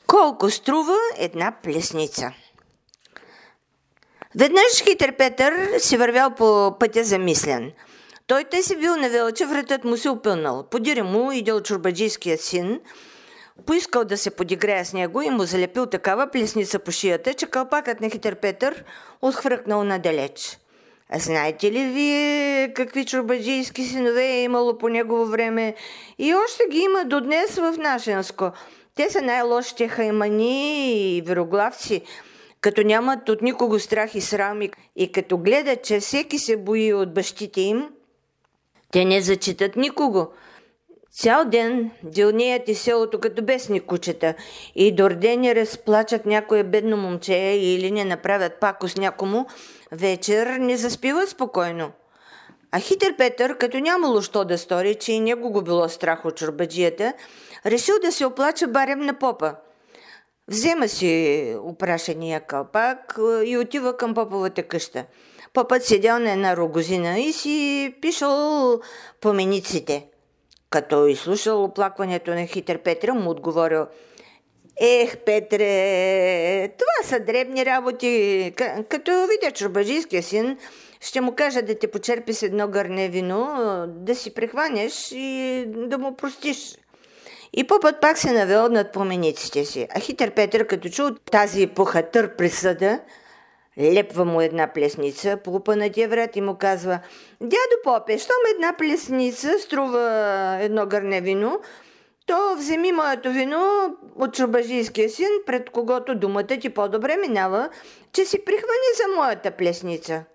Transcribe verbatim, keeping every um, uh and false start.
Колко струва една плесница? Веднъж хитър Петър си вървял по пътя замислен. Той те си бил навел, че вратът му се опълнал. Подире му идел чорбаджийският син, поискал да се подиграе с него и му залепил такава плесница по шията, че кълпакът на хитър Петър отхвъркнал надалеч. А знаете ли вие какви чорбаджийски синове е имало по негово време? И още ги има до днес в Нашенско. Те са най-лошите хаймани и вероглавци, като нямат от никого страх и срам и като гледат, че всеки се бои от бащите им, те не зачитат никого. Цял ден дилнеят из селото като бесни кучета и до рдени разплачат някое бедно момче или не направят пакост някому, вечер не заспиват спокойно. А хитър Петър, като нямало що да стори, че и него го било страх от чорбаджията, решил да се оплача барем на попа. Взема си опрашения кълпак и отива към поповата къща. Попът седял на една рогозина и си пишал помениците. Като изслушал оплакването на хитър Петър, му отговорил: „Ех, Петре, това са дребни работи. Като видя чорбаджийския син, ще му кажа да те почерпи с едно гърне вино, да си прихванеш и да му простиш.“ И попът пак се навел над помениците си. А хитър Петър, като чул тази похатър присъда, лепва му една плесница, плупа на тия врат и му казва: „Дядо попе, щом една плесница струва едно гърне вино, то вземи моето вино от чорбаджийския син, пред когото думата ти по-добре минава, че си прихвани за моята плесница.“